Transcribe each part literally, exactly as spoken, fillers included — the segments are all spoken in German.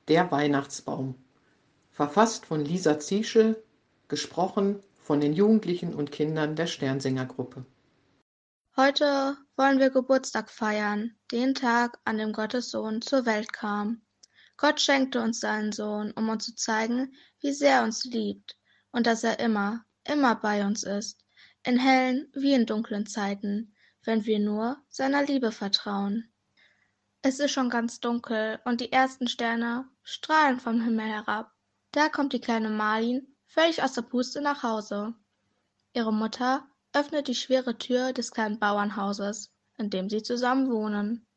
Der Weihnachtsbaum. Verfasst von Lisa Zieschel, gesprochen von den Jugendlichen und Kindern der Sternsinger-Gruppe. Heute wollen wir Geburtstag feiern, den Tag, an dem Gottes Sohn zur Welt kam. Gott schenkte uns seinen Sohn, um uns zu zeigen, wie sehr er uns liebt und dass er immer, immer bei uns ist, in hellen wie in dunklen Zeiten, wenn wir nur seiner Liebe vertrauen. Es ist schon ganz dunkel und die ersten Sterne strahlen vom Himmel herab. Da kommt die kleine Marlin völlig aus der Puste nach Hause. Ihre Mutter öffnet die schwere Tür des kleinen Bauernhauses, in dem sie zusammen wohnen.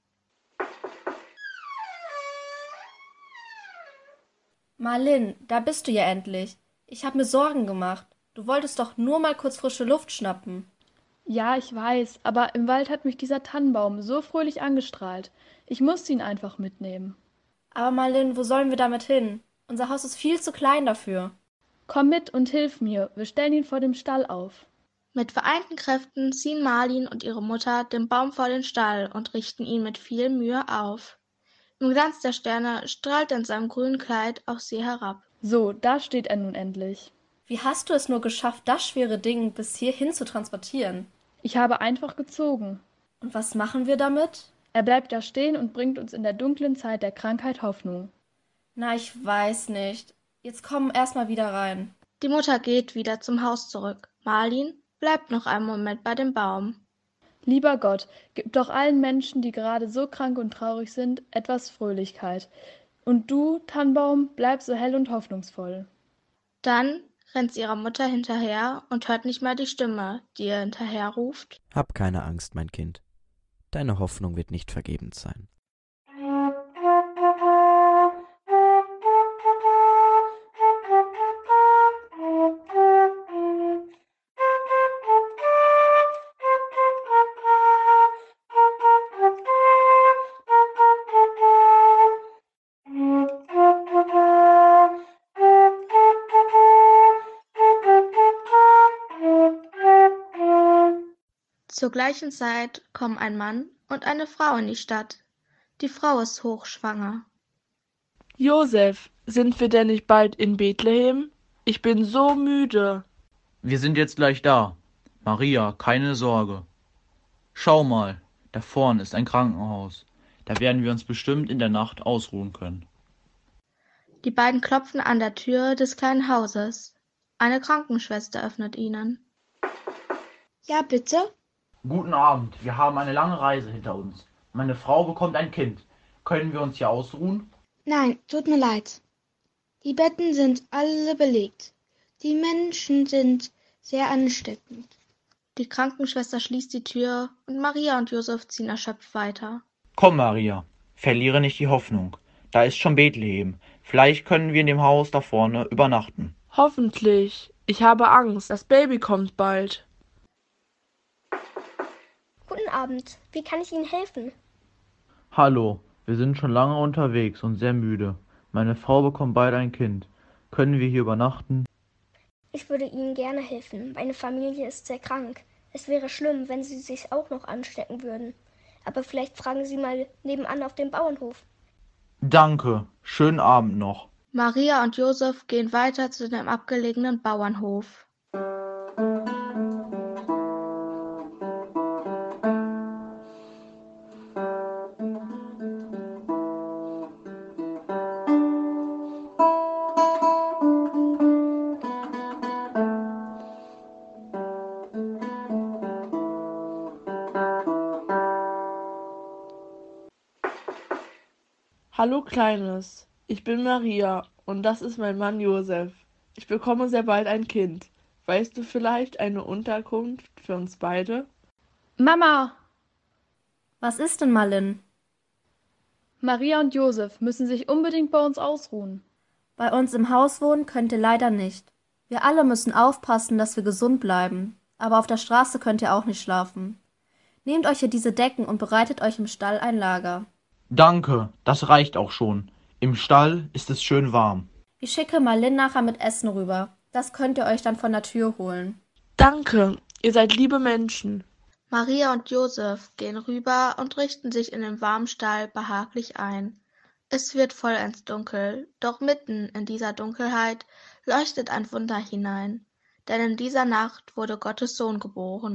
Marlin, da bist du ja endlich. Ich hab mir Sorgen gemacht. Du wolltest doch nur mal kurz frische Luft schnappen. Ja, ich weiß, aber im Wald hat mich dieser Tannenbaum so fröhlich angestrahlt. Ich musste ihn einfach mitnehmen. Aber Marlin, wo sollen wir damit hin? Unser Haus ist viel zu klein dafür. Komm mit und hilf mir, wir stellen ihn vor dem Stall auf. Mit vereinten Kräften ziehen Marlin und ihre Mutter den Baum vor den Stall und richten ihn mit viel Mühe auf. Im Glanz der Sterne strahlt er in seinem grünen Kleid auf sie herab. So, da steht er nun endlich. Wie hast du es nur geschafft, das schwere Ding bis hierhin zu transportieren? Ich habe einfach gezogen. Und was machen wir damit? Er bleibt da stehen und bringt uns in der dunklen Zeit der Krankheit Hoffnung. Na, ich weiß nicht. Jetzt komm erst mal wieder rein. Die Mutter geht wieder zum Haus zurück. Marlin bleibt noch einen Moment bei dem Baum. Lieber Gott, gib doch allen Menschen, die gerade so krank und traurig sind, etwas Fröhlichkeit. Und du, Tannenbaum, bleib so hell und hoffnungsvoll. Dann rennt sie ihrer Mutter hinterher und hört nicht mehr die Stimme, die ihr hinterher ruft. Hab keine Angst, mein Kind. Deine Hoffnung wird nicht vergebens sein. Zur gleichen Zeit kommen ein Mann und eine Frau in die Stadt. Die Frau ist hochschwanger. Josef, sind wir denn nicht bald in Bethlehem? Ich bin so müde. Wir sind jetzt gleich da. Maria, keine Sorge. Schau mal, da vorn ist ein Krankenhaus. Da werden wir uns bestimmt in der Nacht ausruhen können. Die beiden klopfen an der Tür des kleinen Hauses. Eine Krankenschwester öffnet ihnen. Ja, bitte? Guten Abend, wir haben eine lange Reise hinter uns. Meine Frau bekommt ein Kind. Können wir uns hier ausruhen? Nein, tut mir leid. Die Betten sind alle belegt. Die Menschen sind sehr ansteckend. Die Krankenschwester schließt die Tür und Maria und Josef ziehen erschöpft weiter. Komm, Maria, verliere nicht die Hoffnung. Da ist schon Bethlehem. Vielleicht können wir in dem Haus da vorne übernachten. Hoffentlich. Ich habe Angst. Das Baby kommt bald. Guten Abend. Wie kann ich Ihnen helfen? Hallo, wir sind schon lange unterwegs und sehr müde. Meine Frau bekommt bald ein Kind. Können wir hier übernachten? Ich würde Ihnen gerne helfen. Meine Familie ist sehr krank. Es wäre schlimm, wenn Sie sich auch noch anstecken würden. Aber vielleicht fragen Sie mal nebenan auf dem Bauernhof. Danke. Schönen Abend noch. Maria und Josef gehen weiter zu dem abgelegenen Bauernhof. Hallo Kleines, ich bin Maria und das ist mein Mann Josef. Ich bekomme sehr bald ein Kind. Weißt du vielleicht eine Unterkunft für uns beide? Mama! Was ist denn, Marlin? Maria und Josef müssen sich unbedingt bei uns ausruhen. Bei uns im Haus wohnen könnt ihr leider nicht. Wir alle müssen aufpassen, dass wir gesund bleiben. Aber auf der Straße könnt ihr auch nicht schlafen. Nehmt euch hier diese Decken und bereitet euch im Stall ein Lager. Danke, das reicht auch schon. Im Stall ist es schön warm. Ich schicke Marlin nachher mit Essen rüber. Das könnt ihr euch dann von der Tür holen. Danke, ihr seid liebe Menschen. Maria und Josef gehen rüber und richten sich in dem warmen Stall behaglich ein. Es wird vollends dunkel, doch mitten in dieser Dunkelheit leuchtet ein Wunder hinein, denn in dieser Nacht wurde Gottes Sohn geboren.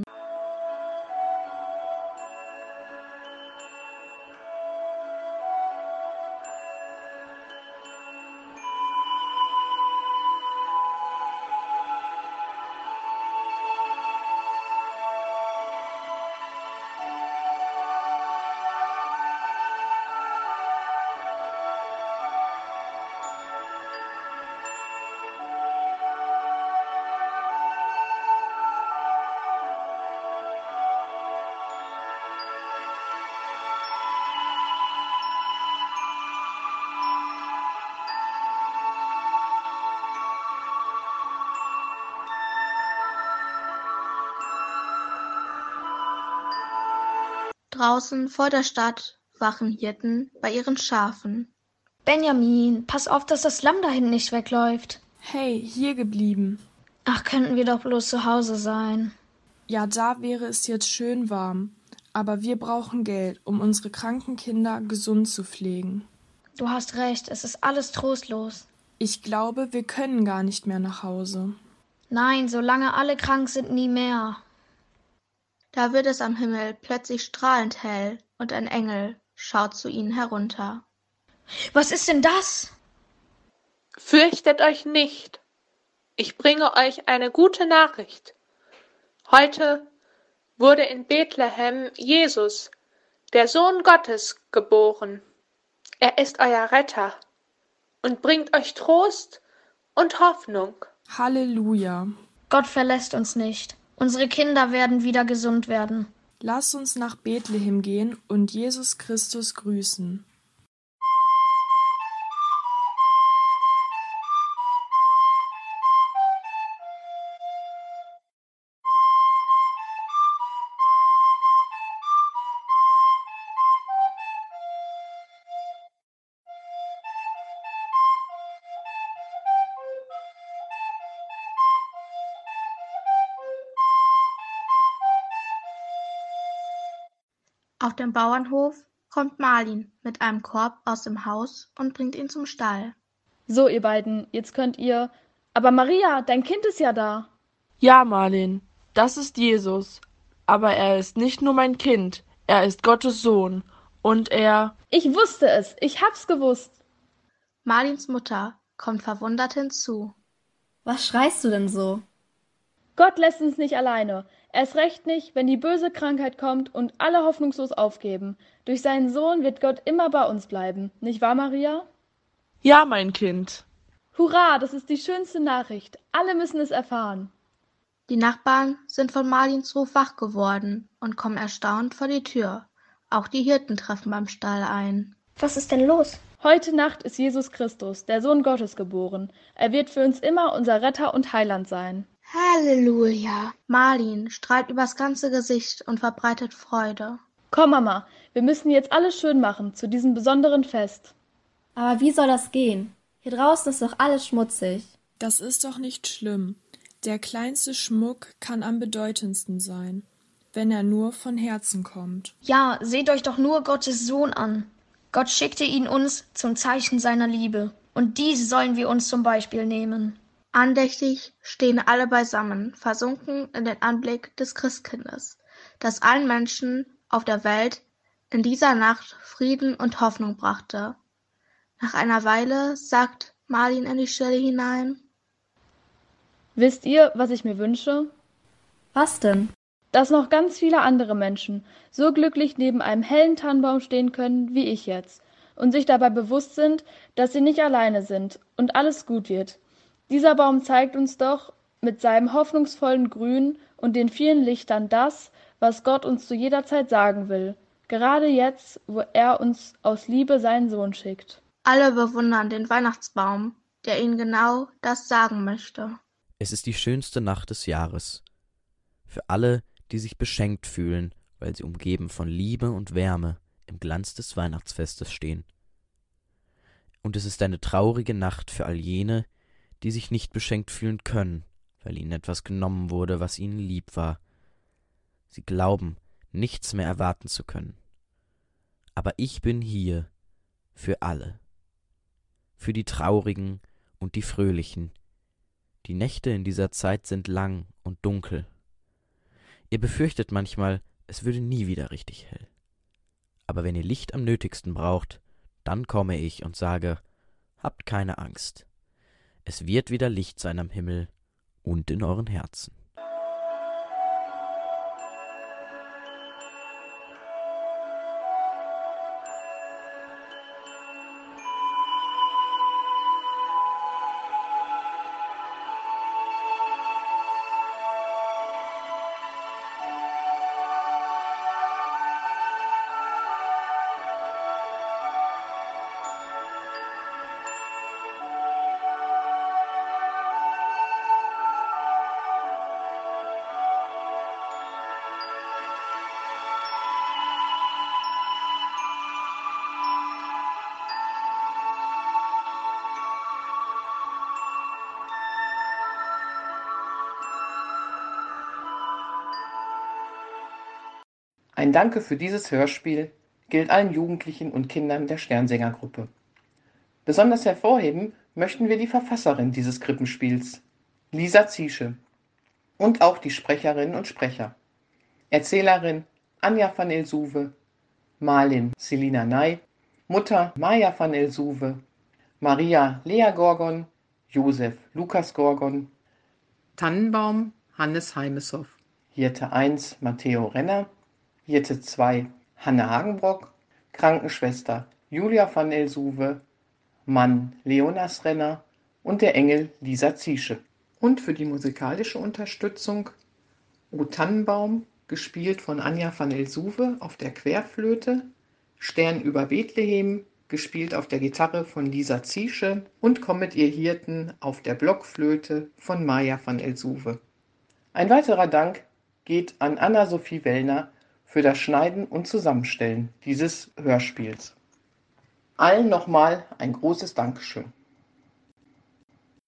Draußen vor der Stadt wachen Hirten bei ihren Schafen. Benjamin, pass auf, dass das Lamm da hinten nicht wegläuft. Hey, hier geblieben. Ach, könnten wir doch bloß zu Hause sein. Ja, da wäre es jetzt schön warm. Aber wir brauchen Geld, um unsere kranken Kinder gesund zu pflegen. Du hast recht, es ist alles trostlos. Ich glaube, wir können gar nicht mehr nach Hause. Nein, solange alle krank sind, nie mehr. Da wird es am Himmel plötzlich strahlend hell und ein Engel schaut zu ihnen herunter. Was ist denn das? Fürchtet euch nicht. Ich bringe euch eine gute Nachricht. Heute wurde in Bethlehem Jesus, der Sohn Gottes, geboren. Er ist euer Retter und bringt euch Trost und Hoffnung. Halleluja. Gott verlässt uns nicht. Unsere Kinder werden wieder gesund werden. Lass uns nach Bethlehem gehen und Jesus Christus grüßen. Auf dem Bauernhof kommt Marlin mit einem Korb aus dem Haus und bringt ihn zum Stall. So, ihr beiden, jetzt könnt ihr... Aber Maria, dein Kind ist ja da. Ja, Marlin, das ist Jesus. Aber er ist nicht nur mein Kind, er ist Gottes Sohn. Und er... Ich wusste es, ich hab's gewusst. Marlins Mutter kommt verwundert hinzu. Was schreist du denn so? Gott lässt uns nicht alleine. Erst recht nicht, wenn die böse Krankheit kommt und alle hoffnungslos aufgeben. Durch seinen Sohn wird Gott immer bei uns bleiben. Nicht wahr, Maria? Ja, mein Kind. Hurra, das ist die schönste Nachricht. Alle müssen es erfahren. Die Nachbarn sind von Marlins Ruf wach geworden und kommen erstaunt vor die Tür. Auch die Hirten treffen beim Stall ein. Was ist denn los? Heute Nacht ist Jesus Christus, der Sohn Gottes, geboren. Er wird für uns immer unser Retter und Heiland sein. Halleluja. Marlin strahlt übers ganze Gesicht und verbreitet Freude. Komm, Mama, wir müssen jetzt alles schön machen zu diesem besonderen Fest. Aber wie soll das gehen? Hier draußen ist doch alles schmutzig. Das ist doch nicht schlimm. Der kleinste Schmuck kann am bedeutendsten sein, wenn er nur von Herzen kommt. Ja, seht euch doch nur Gottes Sohn an. Gott schickte ihn uns zum Zeichen seiner Liebe. Und dies sollen wir uns zum Beispiel nehmen. Andächtig stehen alle beisammen, versunken in den Anblick des Christkindes, das allen Menschen auf der Welt in dieser Nacht Frieden und Hoffnung brachte. Nach einer Weile sagt Marlin in die Stille hinein: Wisst ihr, was ich mir wünsche? Was denn? Dass noch ganz viele andere Menschen so glücklich neben einem hellen Tannenbaum stehen können wie ich jetzt und sich dabei bewusst sind, dass sie nicht alleine sind und alles gut wird. Dieser Baum zeigt uns doch mit seinem hoffnungsvollen Grün und den vielen Lichtern das, was Gott uns zu jeder Zeit sagen will, gerade jetzt, wo er uns aus Liebe seinen Sohn schickt. Alle bewundern den Weihnachtsbaum, der ihnen genau das sagen möchte. Es ist die schönste Nacht des Jahres. Für alle, die sich beschenkt fühlen, weil sie umgeben von Liebe und Wärme im Glanz des Weihnachtsfestes stehen. Und es ist eine traurige Nacht für all jene, die sich nicht beschenkt fühlen können, weil ihnen etwas genommen wurde, was ihnen lieb war. Sie glauben, nichts mehr erwarten zu können. Aber ich bin hier für alle. für die Traurigen und die Fröhlichen. Die Nächte in dieser Zeit sind lang und dunkel. Ihr befürchtet manchmal, es würde nie wieder richtig hell. Aber wenn ihr Licht am nötigsten braucht, dann komme ich und sage, habt keine Angst. Es wird wieder Licht sein am Himmel und in euren Herzen. Ein Danke für dieses Hörspiel gilt allen Jugendlichen und Kindern der Sternsängergruppe. Besonders hervorheben möchten wir die Verfasserin dieses Krippenspiels, Lisa Ziesche, und auch die Sprecherinnen und Sprecher, Erzählerin Anja van El-Suwe, Malin Selina Ney, Mutter Maja van El-Suwe, Maria Lea Gorgon, Josef Lukas Gorgon, Tannenbaum Hannes Heimeshoff, Hirte eins Matteo Renner, Hirte zwei Hanne Hagenbrock, Krankenschwester Julia van El-Suwe, Mann Leonas Renner und der Engel Lisa Ziesche. Und für die musikalische Unterstützung O Tannenbaum, gespielt von Anja van El-Suwe auf der Querflöte, Stern über Bethlehem, gespielt auf der Gitarre von Lisa Ziesche, und Komm mit ihr Hirten auf der Blockflöte von Maja van El-Suwe. Ein weiterer Dank geht an Anna-Sophie Wellner für das Schneiden und Zusammenstellen dieses Hörspiels. Allen nochmal ein großes Dankeschön.